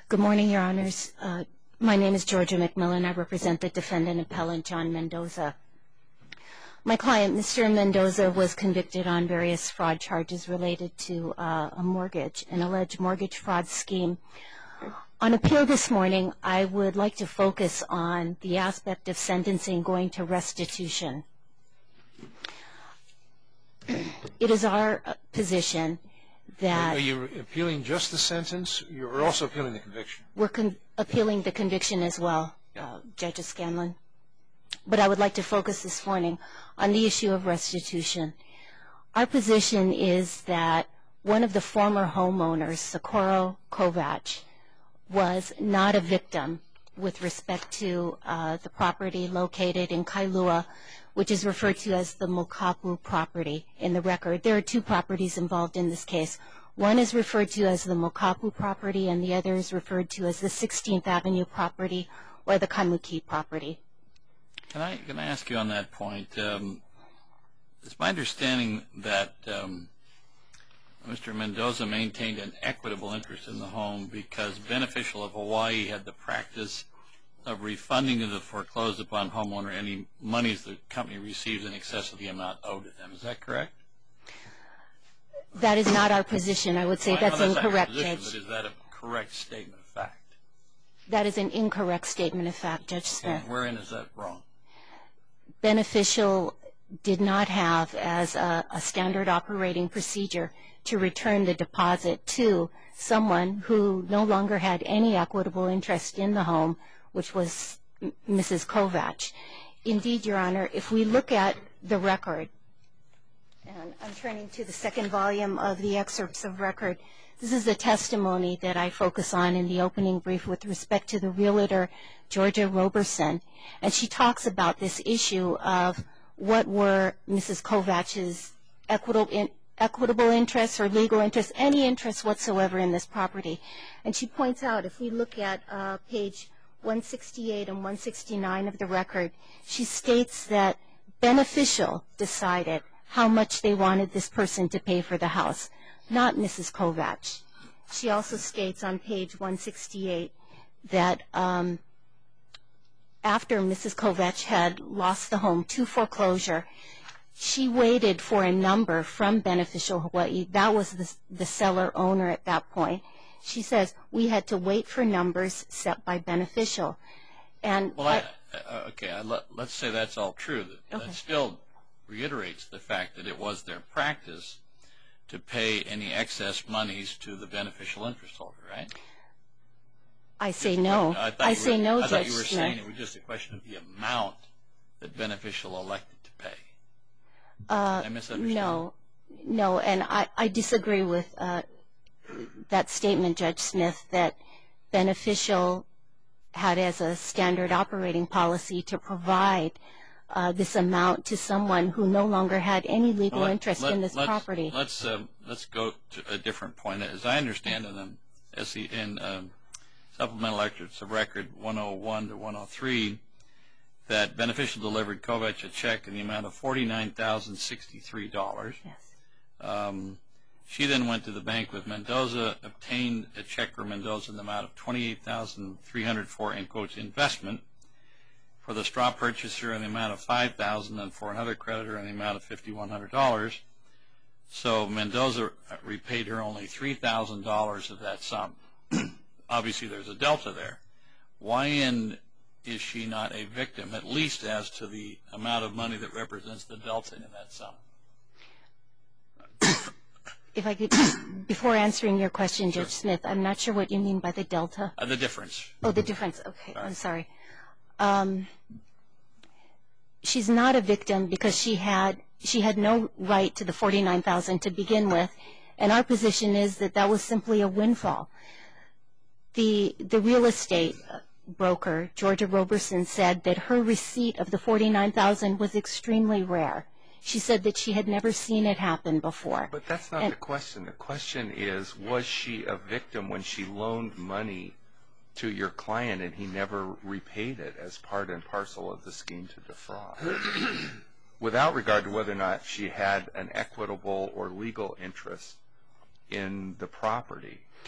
Good morning, Your Honors. My name is Georgia McMillan. I represent the defendant appellant John Mendoza. My client, Mr. Mendoza, was convicted on various fraud charges related to an alleged mortgage fraud scheme. On appeal this morning, I would like to focus on the aspect of sentencing going to restitution. It is our position that... Are you appealing just the sentence? You're also appealing the conviction? We're appealing the conviction as well, Judge Scanlon. But I would like to focus this morning on the issue of restitution. Our position is that one of the former homeowners, Socorro Kovac, was not a victim with respect to the property located in Kailua, which is referred to as the Mokapu property in the record. There are two properties involved in this case. One is referred to as the Mokapu property, and the other is referred to as the 16th Avenue property or the Kaimuki property. Can I ask you on that point? It's my understanding that Mr. Mendoza maintained an equitable interest in the home because Beneficial of Hawaii had the practice of refunding to the foreclosed upon homeowner any monies the company receives in excess of the amount owed to them. Is that correct? That is not our position. I would say that's incorrect, Judge. But is that a correct statement of fact? That is an incorrect statement of fact, Judge Smith. And wherein is that wrong? Beneficial did not have as a standard operating procedure to return the deposit to someone who no longer had any equitable interest in the home, which was Mrs. Kovac. Indeed, Your Honor, if we look at the record, and I'm turning to the second volume of the excerpts of record, this is the testimony that I focus on in the opening brief with respect to the realtor, Georgia Roberson. And she talks about this issue of what were Mrs. Kovac's equitable interests or legal interests, any interests whatsoever in this property. And she points out, if we look at page 168 and 169 of the record, she states that Beneficial decided how much they wanted this person to pay for the house, not Mrs. Kovac. She also states on page 168 that after Mrs. Kovac had lost the home to foreclosure, she waited for a number from Beneficial Hawaii. That was the seller owner at that point. She says, we had to wait for numbers set by Beneficial. And let's say that's all true. That still reiterates the fact that it was their practice to pay any excess monies to the beneficial interest holder, right? I say no. I say no, Judge Smith. I thought you were saying it was just a question of the amount that Beneficial elected to pay. Did I misunderstand? No, and I disagree with that statement, Judge Smith, that Beneficial had as a standard operating policy to provide this amount to someone who no longer had any legal interest in this property. Let's go to a different point. As I understand in supplemental excerpts of record 101 to 103, that Beneficial delivered Kovac a check in the amount of $49,063. Yes. She then went to the bank with Mendoza, obtained a check for Mendoza in the amount of $28,300 for, in quotes, investment, for the straw purchaser in the amount of $5,000, and for another creditor in the amount of $5,100. So Mendoza repaid her only $3,000 of that sum. Obviously, there's a delta there. Why is she not a victim, at least as to the amount of money that represents the delta in that sum? If I could, before answering your question, Judge Smith, I'm not sure what you mean by the delta. The difference. Oh, the difference. Okay, I'm sorry. She's not a victim because she had no right to the $49,000 to begin with, and our position is that that was simply a windfall. The real estate broker, Georgia Roberson, said that her receipt of the $49,000 was extremely rare. She said that she had never seen it happen before. But that's not the question. The question is, was she a victim when she loaned money to your client and he never repaid it as part and parcel of the scheme to defraud? Without regard to whether or not she had an equitable or legal interest in the property.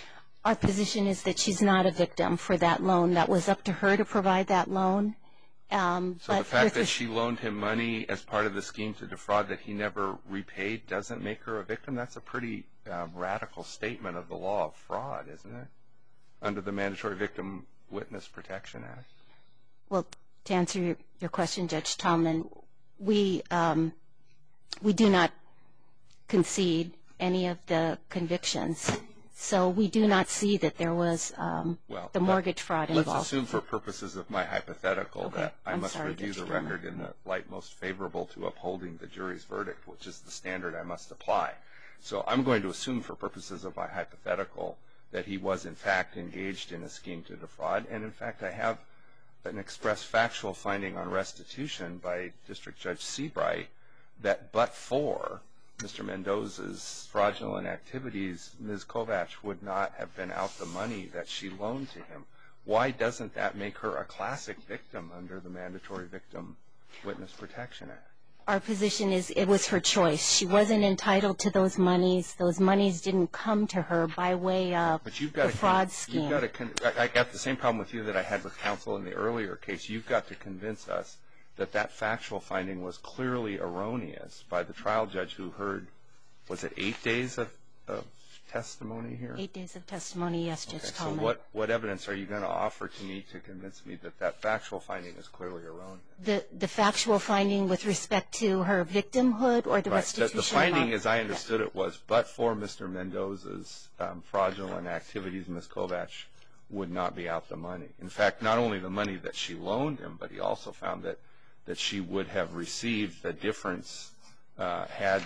Our position is that she's not a victim for that loan. That was up to her to provide that loan. So the fact that she loaned him money as part of the scheme to defraud that he never repaid doesn't make her a victim? That's a pretty radical statement of the law of fraud, isn't it? Under the Mandatory Victim Witness Protection Act. Well, to answer your question, Judge Tallman, we do not concede any of the convictions. So we do not see that there was the mortgage fraud involved. Let's assume for purposes of my hypothetical that I must review the record in the light most favorable to upholding the jury's verdict, which is the standard I must apply. So I'm going to assume for purposes of my hypothetical that he was in fact engaged in a scheme to defraud. And in fact, I have an express factual finding on restitution by District Judge Seabright that but for Mr. Mendoza's fraudulent activities, Ms. Kovach would not have been out the money that she loaned to him. Why doesn't that make her a classic victim under the Mandatory Victim Witness Protection Act? Our position is it was her choice. She wasn't entitled to those monies. Those monies didn't come to her by way of the fraud scheme. I got the same problem with you that I had with counsel in the earlier case. You've got to convince us that that factual finding was clearly erroneous by the trial judge who heard, was it 8 days of testimony here? 8 days of testimony, yes, Judge Tallman. So what evidence are you going to offer to me to convince me that that factual finding is clearly erroneous? The factual finding with respect to her victimhood or the restitution The finding, as I understood it, was but for Mr. Mendoza's fraudulent activities, Ms. Kovach would not be out the money. In fact, not only the money that she loaned him, but he also found that she would have received the difference had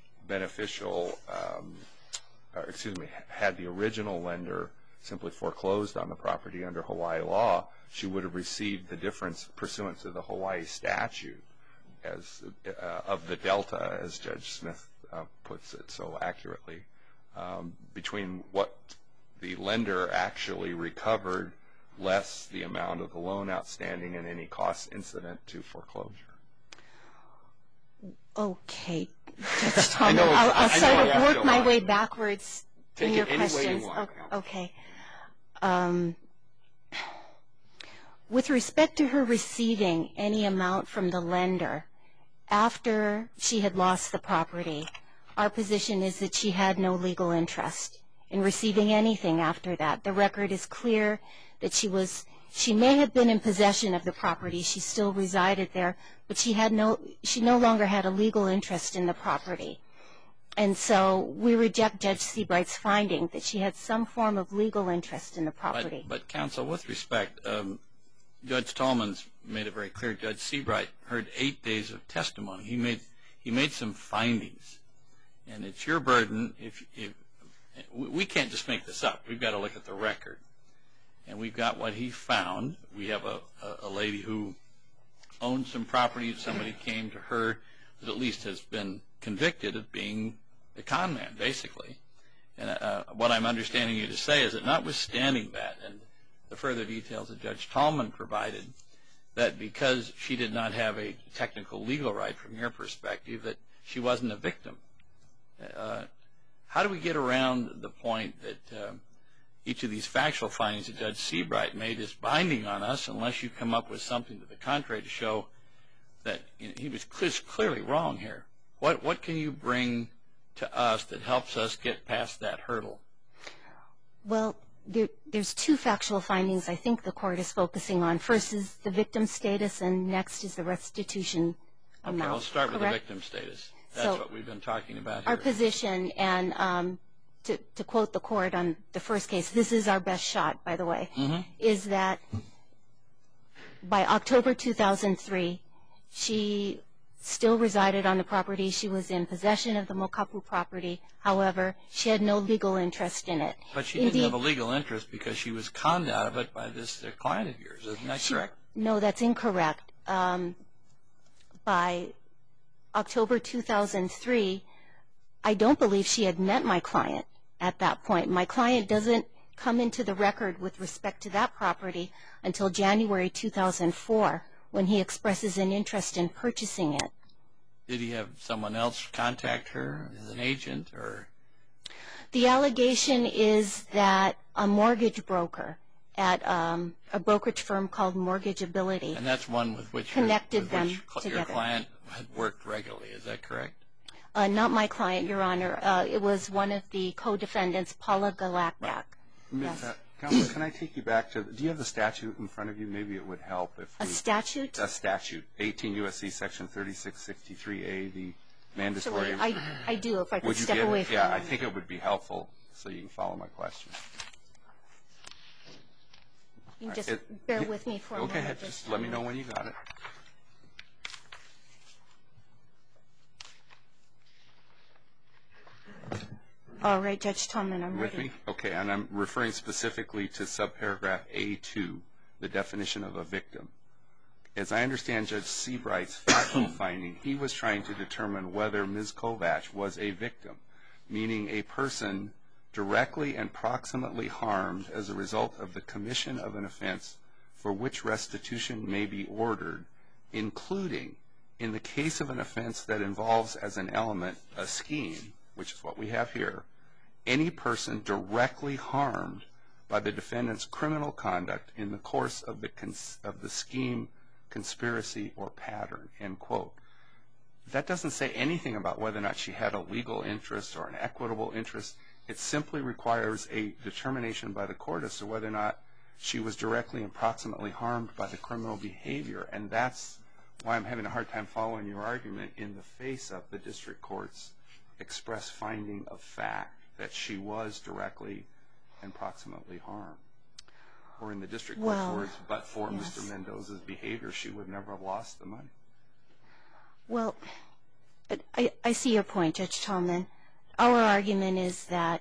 had the original lender simply foreclosed on the property under Hawaii law, she would have received the difference pursuant to the Hawaii statute of the delta, as Judge Smith puts it so accurately, between what the lender actually recovered less the amount of the loan outstanding and any cost incident to foreclosure. Okay, Judge Tallman, I'll sort of work my way backwards in your questions. Okay. With respect to her receiving any amount from the lender after she had lost the property, our position is that she had no legal interest in receiving anything after that. The record is clear that she may have been in possession of the property. She still resided there, but she no longer had a legal interest in the property. And so we reject Judge Seabright's finding that she had some form of legal interest in the property. But counsel, with respect, Judge Tallman's made it very clear. Judge Seabright heard 8 days of testimony. He made some findings, and it's your burden. We can't just make this up. We've got to look at the record. And we've got what he found. We have a lady who owned some property. Somebody came to her that at least has been convicted of being a con man, basically. And what I'm understanding you to say is that notwithstanding that and the further details that Judge Tallman provided, that because she did not have a technical legal right from your perspective, that she wasn't a victim. How do we get around the point that each of these factual findings that Judge Seabright made is binding on us unless you come up with something to the contrary to show that he was clearly wrong here? What can you bring to us that helps us get past that hurdle? Well, there's two factual findings I think the court is focusing on. First is the victim status, and next is the restitution amount. Okay, let's start with the correct? victim status. That's what we've been talking about here. Our position, and to quote the court on the first case, this is our best shot, by the way, is that by October 2003, she still resided on the property. She was in possession of the Mokapu property. However, she had no legal interest in it. But she didn't have a legal interest because she was conned out of it by this client of yours. Isn't that correct? No, that's incorrect. By October 2003, I don't believe she had met my client at that point. My client doesn't come into the record with respect to that property until January 2004, when he expresses an interest in purchasing it. Did he have someone else contact her as an agent? Or? The allegation is that a mortgage broker at a brokerage firm called Mortgageability And that's one with which connected them your together. client had worked regularly. Is that correct? Not my client, Your Honor. It was one of the co-defendants, Paula Galakdak. Yes. Counsel, can I take you back to, do you have the statute in front of you? Maybe it would help if A statute? A statute, 18 U.S.C. Section 3663A, the mandatory. Actually, I do, if I could Would you step give away it? from Yeah, that. I think it would be helpful so you can follow my question. You can just bear with me for a moment. Okay, just let me know when you got it. All right, Judge Tolman, I'm With ready. me? Okay, and I'm referring specifically to subparagraph A2, the definition of a victim. As I understand Judge Seabright's factual finding, he was trying to determine whether Ms. Kovach was a victim, meaning a person directly and proximately harmed as a result of the commission of an offense for which restitution may be ordered, including, in the case of an offense that involves as an element a scheme, which is what we have here, any person directly harmed by the defendant's criminal conduct in the course of the scheme, conspiracy, or pattern, end quote. That doesn't say anything about whether or not she had a legal interest or an equitable interest. It simply requires a determination by the court as to whether or not she was directly and proximately harmed by the criminal behavior, and that's why I'm having a hard time following your argument in the face of the district court's express finding of fact that she was directly and proximately harmed. Or in the district court's words, but for yes. Mr. Mendoza's behavior, she would never have lost the money. Well, I see your point, Judge Tolman. Our argument is that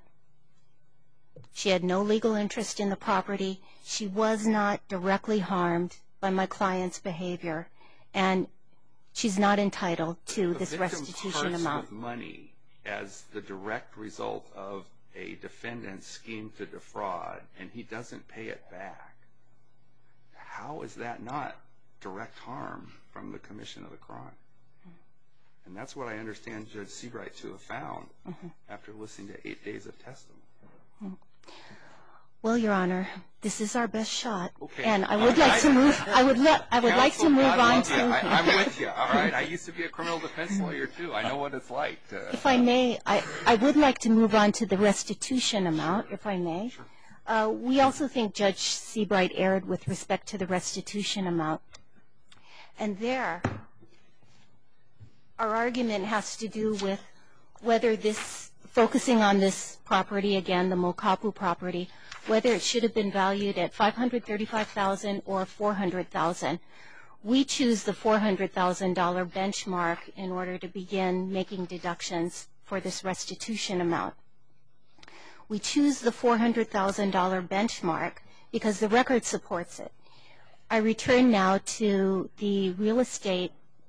she had no legal interest in the property. She was not directly harmed by my client's behavior, and she's not entitled to this restitution amount. The victim parts with money as the direct result of a defendant's scheme to defraud, and he doesn't pay it back. How is that not direct harm from the commission of the crime? And that's what I understand Judge Seabright to have found after listening to 8 days of testimony. Well, Your Honor, this is our best shot, Okay. and I would like to move. I would like to move on to. I'm with you. All right. I used to be a criminal defense lawyer too. I know what it's like. If I may, I would like to move on to the restitution amount, if I may. Sure. We also think Judge Seabright erred with respect to the restitution amount, and there, our argument has to do with whether this, focusing on this property again, the Mokapu property, whether it should have been valued at $535,000 or $400,000. We choose the $400,000 benchmark in order to begin making deductions for this restitution amount. We choose the $400,000 benchmark because the record supports it. I return now to the real estate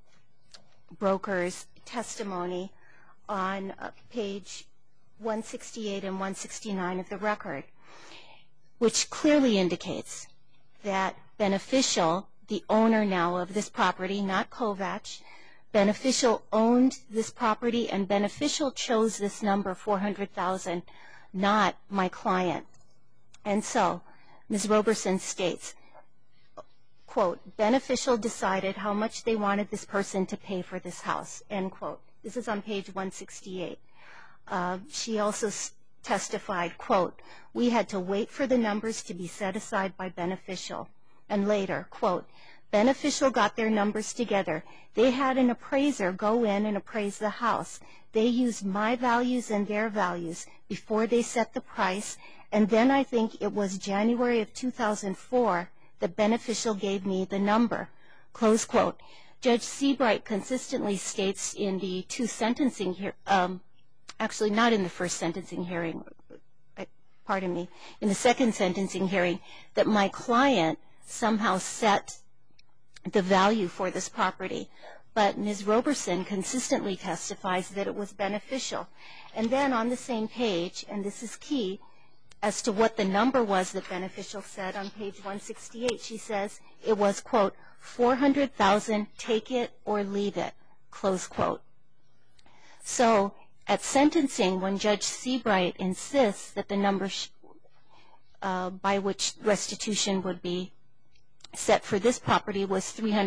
broker's testimony on page 168 and 169 of the record, which clearly indicates that Beneficial, the owner now of this property, not Kovach, Beneficial owned this property, and Beneficial chose this number, $400,000, not my client. And so, Ms. Roberson states, quote, Beneficial decided how much they wanted this person to pay for this house, end quote. This is on page 168. She also testified, quote, we had to wait for the numbers to be set aside by Beneficial. And later, quote, Beneficial got their numbers together. They had an appraiser go in and appraise the house. They used my values and their values before they set the price, and then I think it was January of 2004 that Beneficial gave me the number, close quote. Judge Seabright consistently states in the two sentencing here, actually not in the first sentencing hearing, pardon me, in the second sentencing hearing, that my client somehow set the value for this property. But Ms. Roberson consistently testifies that it was Beneficial. And then on the same page, and this is key, as to what the number was that Beneficial said on page 168, she says it was, quote, $400,000, take it or leave it, close quote. So at sentencing, when Judge Seabright insists that the number by which restitution would be set for this property was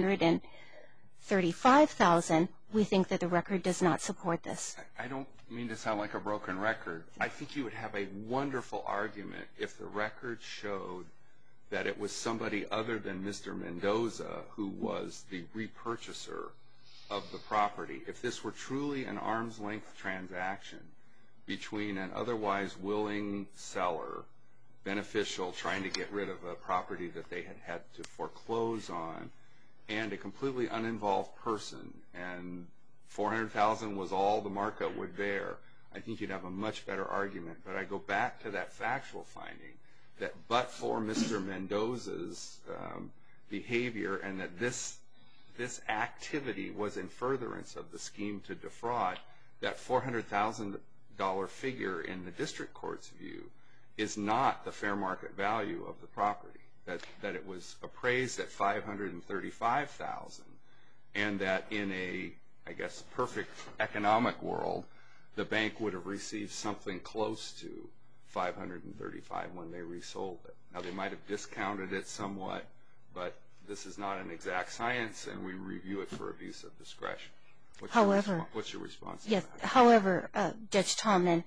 $335,000, we think that the record does not support this. I don't mean to sound like a broken record. I think you would have a wonderful argument if the record showed that it was somebody other than Mr. Mendoza who was the repurchaser of the property. If this were truly an arm's length transaction between an otherwise willing seller, beneficial, trying to get rid of a property that they had to foreclose on, and a completely uninvolved person, and $400,000 was all the markup would bear, I think you'd have a much better argument. But I go back to that factual finding that but for Mr. Mendoza's behavior and that this activity was in furtherance of the scheme to defraud, that $400,000 figure in the district court's view is not the fair market value of the property, that it was appraised at $535,000, and that in a, I guess, perfect economic world, the bank would have received something close to $535,000 when they resold it. Now, they might have discounted it somewhat, but this is not an exact science, and we review it for abuse of discretion. What's your response to that? However, Judge Tallman,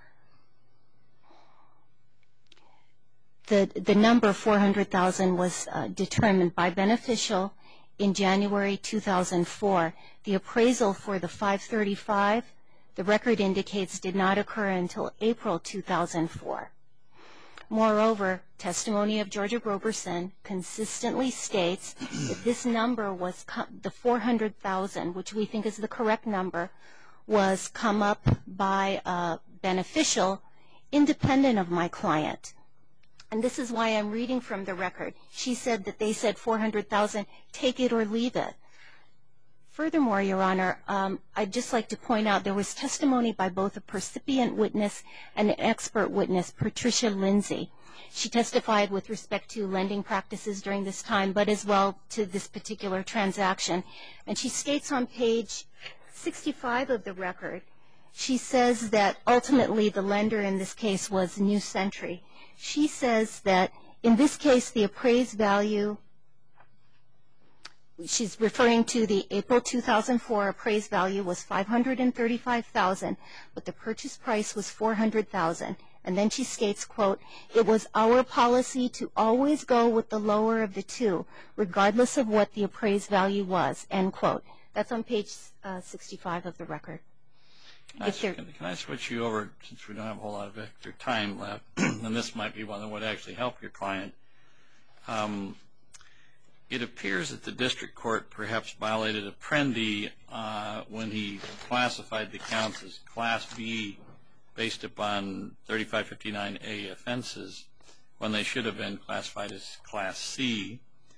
the number 400,000 was determined by Beneficial in January 2004. The appraisal for the 535, the record indicates, did not occur until April 2004. Moreover, testimony of Georgia Roberson consistently states that this number was, the 400,000, which we think is the correct number, was come up by Beneficial independent of my client. And this is why I'm reading from the record. She said that they said 400,000, take it or leave it. Furthermore, Your Honor, I'd just like to point out there was testimony by both a percipient witness and an expert witness, Patricia Lindsay. She testified with respect to lending practices during this time, but as well to this particular transaction. And she states on page 65 of the record, she says that ultimately the lender in this case was New Century. She says that in this case the appraised value, she's referring to the April 2004 appraised value was $535,000, but the purchase price was $400,000. And then she states, quote, it was our policy to always go with the lower of the two, regardless of what the appraised value was, end quote. That's on page 65 of the record. Can I switch you over, since we don't have a whole lot of extra time left, and this might be one that would actually help your client. It appears that the district court perhaps violated Apprendi when he classified the counts as Class B based upon 3559A offenses when they should have been classified as Class C.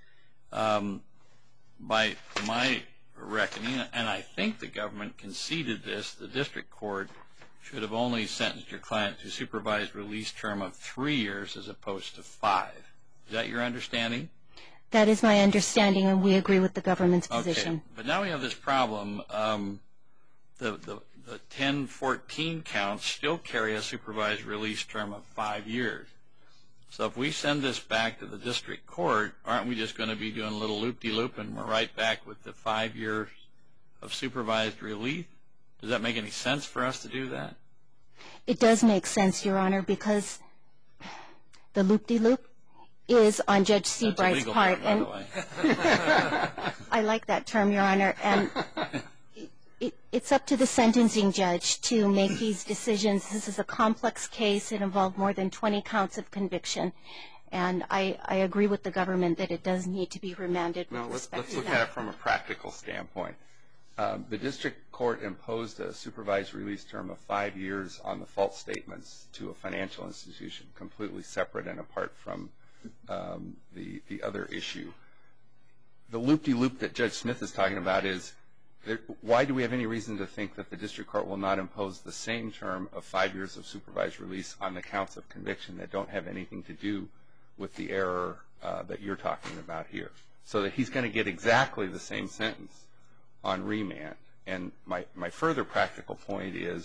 By my reckoning, and I think the government conceded this, the district court should have only sentenced your client to a supervised release term of 3 years as opposed to 5. Is that your understanding? That is my understanding, and we agree with the government's position. Okay, but now we have this problem. The 1014 counts still carry a supervised release term of 5 years. So if we send this back to the district court, aren't we just going to be doing a little loop-de-loop and we're right back with the 5 years of supervised release? Does that make any sense for us to do that? It does make sense, Your Honor, because the loop-de-loop is on Judge Seabright's part. That's a legal term, by the way. I like that term, Your Honor. And it's up to the sentencing judge to make these decisions. This is a complex case. It involved more than 20 counts of conviction. And I agree with the government that it does need to be remanded with respect to that. Let's look at it from a practical standpoint. The district court imposed a supervised release term of 5 years on the false statements to a financial institution, completely separate and apart from the other issue. The loop-de-loop that Judge Smith is talking about is, why do we have any reason to think that the district court will not impose the same term of 5 years of supervised release on the counts of conviction that don't have anything to do with the error that you're talking about here? So that he's going to get exactly the same sentence on remand. And my further practical point is,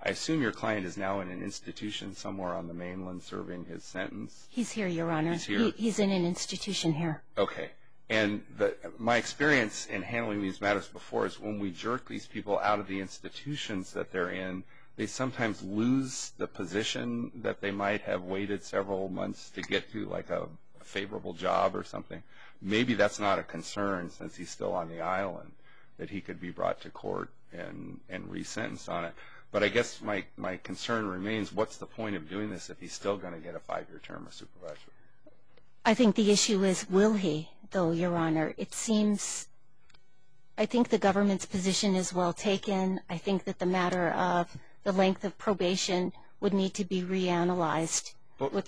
I assume your client is now in an institution somewhere on the mainland serving his sentence? He's here, Your Honor. He's here? He's in an institution here. Okay. And my experience in handling these matters before is when we jerk these people out of the institutions that they're in, they sometimes lose the position that they might have waited several months to get to, like a favorable job or something. Maybe that's not a concern since he's still on the island, that he could be brought to court and resentenced on it. But I guess my concern remains, what's the point of doing this if he's still going to get a 5-year term of supervisory? I think the issue is, will he, though, Your Honor? It seems, I think the government's position is well taken. I think that the matter of the length of probation would need to be reanalyzed. But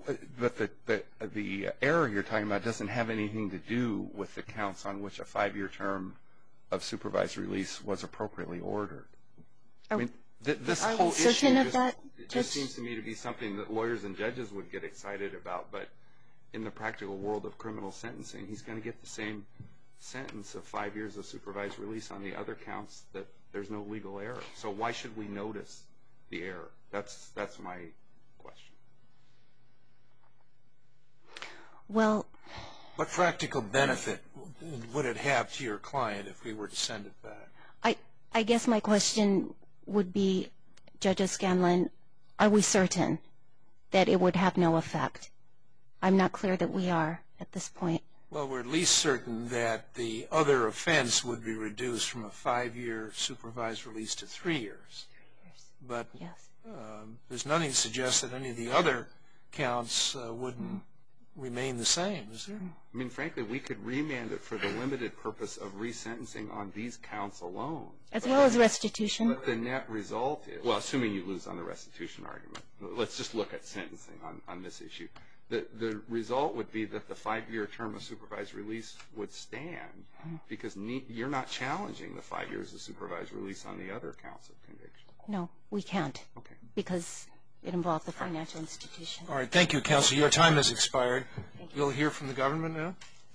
the error you're talking about doesn't have anything to do with the counts on which a 5-year term of supervised release was appropriately ordered. I mean, this whole issue just seems to me to be something that lawyers and judges would get excited about, but in the practical world of criminal sentencing, he's going to get the same sentence of 5 years of supervised release on the other counts that there's no legal error. So why should we notice the error? That's my question. Well, what practical benefit would it have to your client if we were to send it back? I guess my question would be, Judge O'Scanlan, are we certain that it would have no effect? I'm not clear that we are at this point. Well, we're at least certain that the other offense would be reduced from a 5-year supervised release to 3 years. But yes. There's nothing to suggest that any of the other counts wouldn't remain the same, is there? I mean, frankly, we could remand it for the limited purpose of resentencing on these counts alone. As well as restitution. But the net result is, well, assuming you lose on the restitution argument, let's just look at sentencing on this issue. The result would be that the 5-year term of supervised release would stand because you're not challenging the 5 years of supervised release on the other counts of conviction. No, we can't. Okay. Because it involved the financial institution. All right. Thank you, Counsel. Your time has expired. We'll hear from the government now.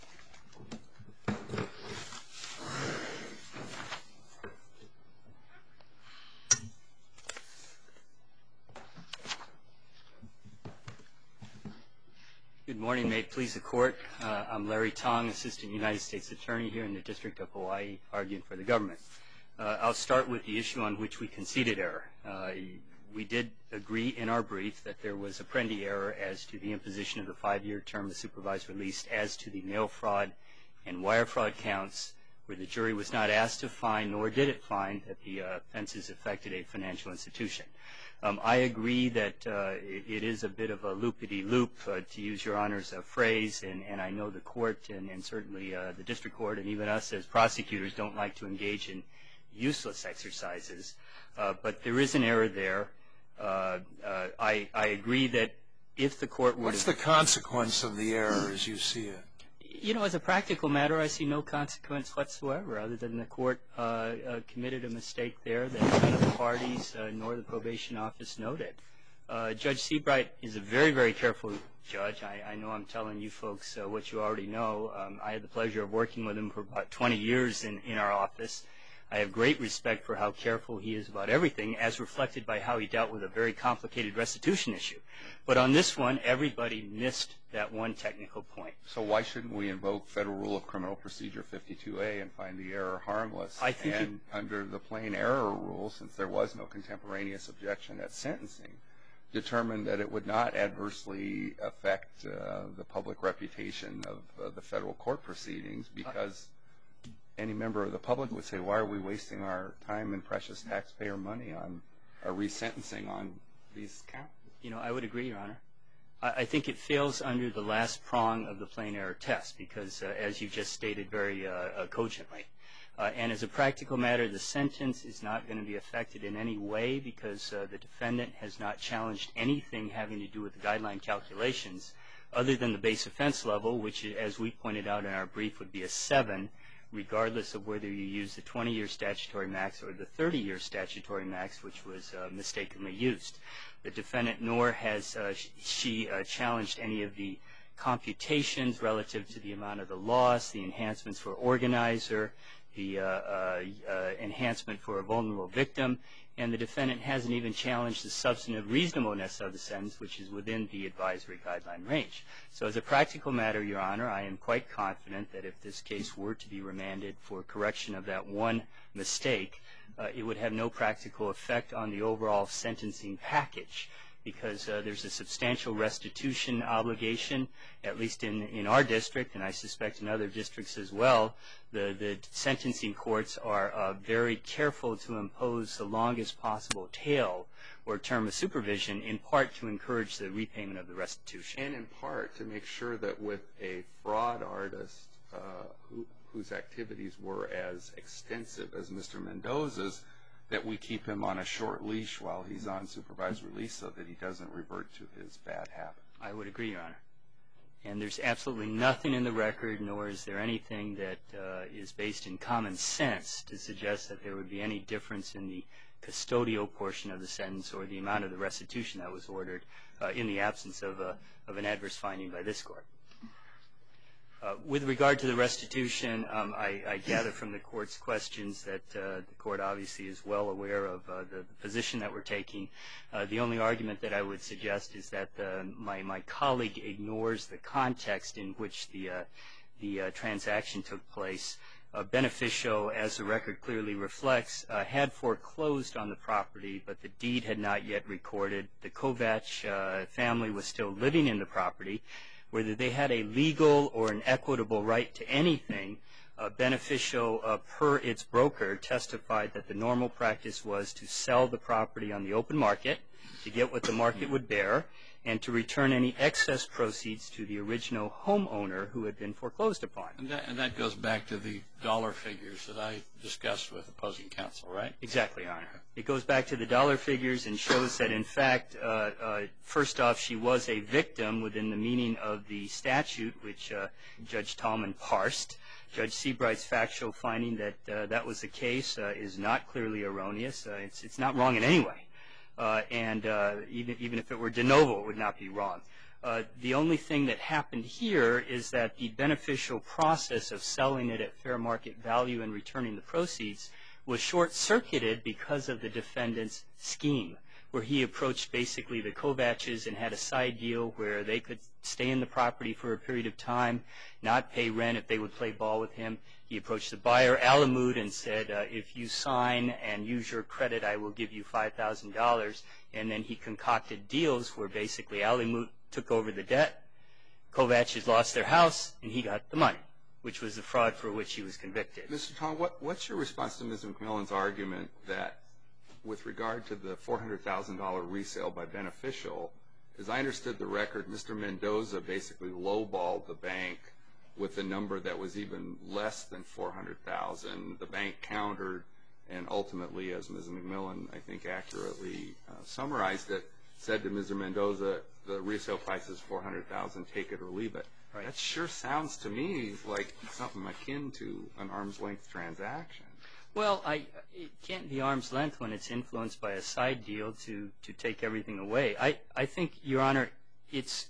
Good morning. May it please the Court. I'm Larry Tong, Assistant United States Attorney here in the District of Hawaii, arguing for the government. I'll start with the issue on which we conceded error. We did agree in our brief that there was apprendi error as to the imposition of the 5-year term of supervised release as to the mail fraud and wire fraud counts where the jury was not asked to find, nor did it find, that the offenses affected a financial institution. I agree that it is a bit of a loopity-loop, to use Your Honor's phrase, and I know the court and certainly the district court and even us as prosecutors don't like to engage in useless exercises, but there is an error there. I agree that if the court were to... What's the consequence of the error as you see it? You know, as a practical matter, I see no consequence whatsoever other than the court committed a mistake there that none of the parties nor the probation office noted. Judge Seabright is a very, very careful judge. I know I'm telling you folks what you already know. I had the pleasure of working with him for about 20 years in our office. I have great respect for how careful he is about everything, as reflected by how he dealt with a very complicated restitution issue. But on this one, everybody missed that one technical point. So why shouldn't we invoke Federal Rule of Criminal Procedure 52A and find the error harmless? And under the plain error rule, since there was no contemporaneous objection at sentencing, determine that it would not adversely affect the public reputation of the federal court proceedings, because any member of the public would say, why are we wasting our time and precious taxpayer money on a resentencing on these counts? You know, I would agree, Your Honor. I think it fails under the last prong of the plain error test because, as you just stated very cogently, and as a practical matter, the sentence is not going to be affected in any way because the defendant has not challenged anything having to do with the guideline calculations other than the base offense level, which, as we pointed out in our brief, would be a 7, regardless of whether you use the 20-year statutory max or the 30-year statutory max, which was mistakenly used. The defendant nor has she challenged any of the computations relative to the amount of the loss, the enhancements for organizer, the enhancement for a vulnerable victim, and the defendant hasn't even challenged the substantive reasonableness of the sentence, which is within the advisory guideline range. So as a practical matter, Your Honor, I am quite confident that if this case were to be remanded for correction of that one mistake, it would have no practical effect on the overall sentencing package, because there's a substantial restitution obligation, at least in our district, and I suspect in other districts as well. The sentencing courts are very careful to impose the longest possible tail or term of supervision, in part to encourage the repayment of the restitution. And in part to make sure that with a fraud artist whose activities were as extensive as Mr. Mendoza's, that we keep him on a short leash while he's on supervised release so that he doesn't revert to his bad habit. I would agree, Your Honor. And there's absolutely nothing in the record, nor is there anything that is based in common sense to suggest that there would be any difference in the custodial portion of the sentence or the amount of the restitution that was ordered in the absence of an adverse finding by this court. With regard to the restitution, I gather from the court's questions that the court obviously is well aware of the position that we're taking. The only argument that I would suggest is that my colleague ignores the context in which the transaction took place. Beneficial, as the record clearly reflects, had foreclosed on the property, but the deed had not yet recorded. The Kovach family was still living in the property. Whether they had a legal or an equitable right to anything, Beneficial, per its broker, testified that the normal practice was to sell the property on the open market to get what the market would bear and to return any excess proceeds to the original homeowner who had been foreclosed upon. And that goes back to the dollar figures that I discussed with opposing counsel, right? Exactly, Your Honor. It goes back to the dollar figures and shows that, in fact, first off, she was a victim within the meaning of the statute, which Judge Tallman parsed. Judge Seabright's factual finding that that was the case is not clearly erroneous. It's not wrong in any way. And even if it were de novo, it would not be wrong. The only thing that happened here is that the beneficial process of selling it at fair market value and returning the proceeds was short-circuited because of the defendant's scheme, where he approached basically the Kovaches and had a side deal where they could stay in the property for a period of time, not pay rent if they would play ball with him. He approached the buyer, Alamud, and said, if you sign and use your credit, I will give you $5,000. And then he concocted deals where basically Alamud took over the debt, Kovaches lost their house, and he got the money, which was the fraud for which he was convicted. Mr. Tong, what's your response to Ms. McMillan's argument that with regard to the $400,000 resale by Beneficial, as I understood the record, Mr. Mendoza basically lowballed the bank with a number that was even less than $400,000. The bank countered, and ultimately, as Ms. McMillan, I think, accurately summarized it, said to Mr. Mendoza, the resale price is $400,000, take it or leave it. Right. That sure sounds to me like something akin to an arm's length transaction. Well, it can't be arm's length when it's influenced by a side deal to take everything away. I think, Your Honor, it's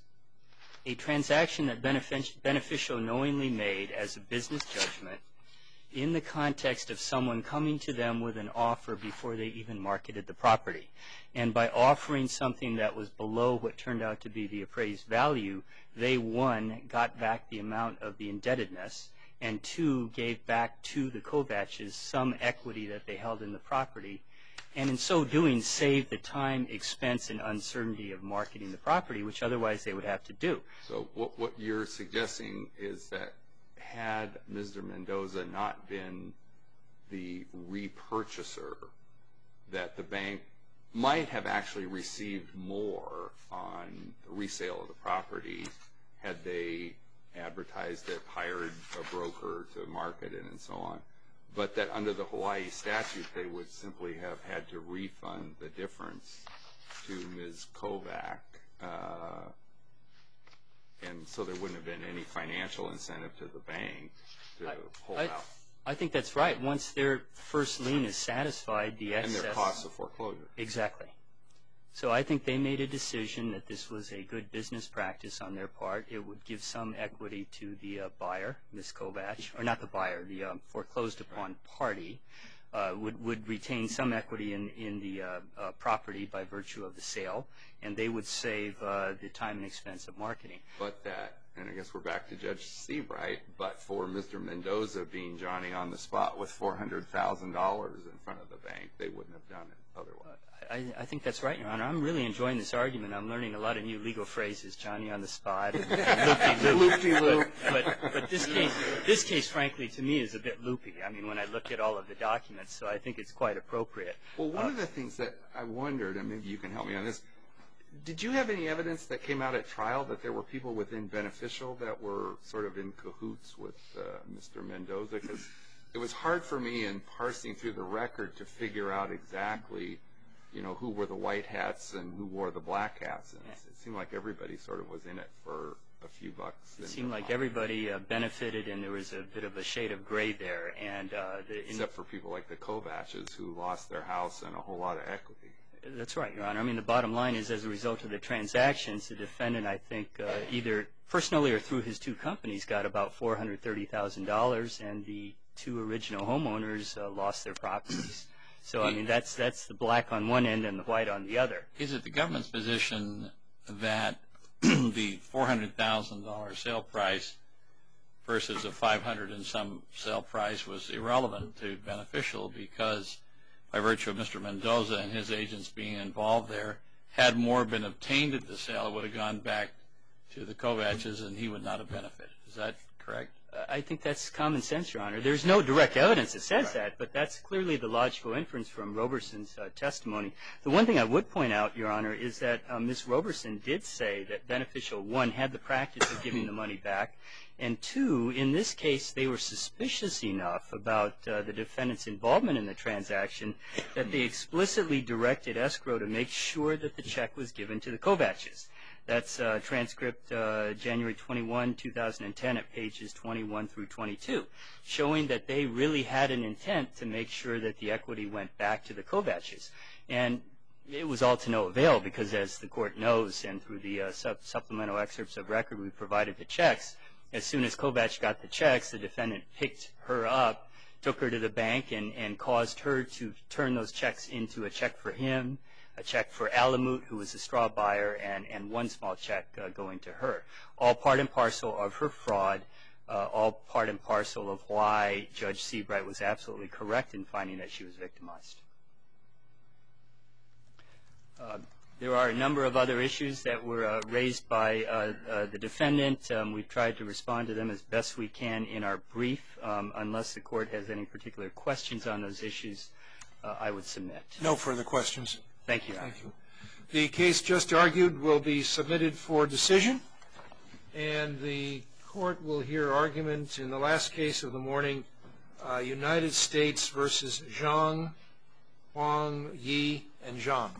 a transaction that Beneficial knowingly made as a business judgment in the context of someone coming to them with an offer before they even marketed the property. And by offering something that was below what turned out to be the appraised value, they, one, got back the amount of the indebtedness, and two, gave back to the Kovaches some equity that they held in the property, and in so doing saved the time, expense, and uncertainty of marketing the property, which otherwise they would have to do. So what you're suggesting is that had Mr. Mendoza not been the repurchaser, that the bank might have actually received more on the resale of the property had they advertised it, hired a broker to market it, and so on, but that under the Hawaii statute they would simply have had to refund the difference to Ms. Kovac, and so there wouldn't have been any financial incentive to the bank to pull out. I think that's right. Once their first lien is satisfied, the excess... And their costs of foreclosure. Exactly. So I think they made a decision that this was a good business practice on their part. It would give some equity to the buyer, Ms. Kovach, or not the buyer, the foreclosed upon party, would retain some equity in the property by virtue of the sale, and they would save the time and expense of marketing. But that, and I guess we're back to Judge Seabright, but for Mr. Mendoza being Johnny on the spot with $400,000 in front of the bank, they wouldn't have done it otherwise. I think that's right, Your Honor. I'm really enjoying this argument. I'm learning a lot of new legal phrases, Johnny on the spot, and loopy-loop. But this case, frankly, to me is a bit loopy. I mean, when I look at all of the documents, so I think it's quite appropriate. Well, one of the things that I wondered, and maybe you can help me on this, did you have any evidence that came out at trial that there were people within Beneficial that were sort of in cahoots with Mr. Mendoza? Because it was hard for me in parsing through the record to figure out exactly, who were the white hats and who wore the black hats. And it seemed like everybody sort of was in it for a few bucks. It seemed like everybody benefited, and there was a bit of a shade of gray there. Except for people like the Kovaches who lost their house and a whole lot of equity. That's right, Your Honor. I mean, the bottom line is, as a result of the transactions, the defendant, I think, either personally or through his two companies, got about $430,000, and the two original homeowners lost their properties. So, I mean, that's the black on one end and the white on the other. Is it the government's position that the $400,000 sale price versus a $500 and some sale price was irrelevant to Beneficial because, by virtue of Mr. Mendoza and his agents being involved there, had more been obtained at the sale, it would have gone back to the Kovaches and he would not have benefited? Is that correct? I think that's common sense, Your Honor. There's no direct evidence that says that, but that's clearly the logical inference from Roberson's testimony. The one thing I would point out, Your Honor, is that Ms. Roberson did say that Beneficial, one, had the practice of giving the money back, and two, in this case, they were suspicious enough about the defendant's involvement in the transaction that they explicitly directed escrow to make sure that the check was given to the Kovaches. That's transcript January 21, 2010 at pages 21 through 22, showing that they really had an intent to make sure that the equity went back to the Kovaches. And it was all to no avail because, as the Court knows, and through the supplemental excerpts of record we provided the checks, as soon as Kovach got the checks, the defendant picked her up, took her to the bank, and caused her to turn those checks into a check for him, a check for Alamut, who was a straw buyer, and one small check going to her. All part and parcel of her fraud, all part and parcel of why Judge Seabright was absolutely correct in finding that she was victimized. There are a number of other issues that were raised by the defendant. We've tried to respond to them as best we can in our brief. Unless the Court has any particular questions on those issues, I would submit. No further questions. Thank you, Your Honor. Thank you. The case just argued will be submitted for decision, and the Court will hear argument in the last case of the morning, United States versus Zhang, Huang, Yi, and Zhang.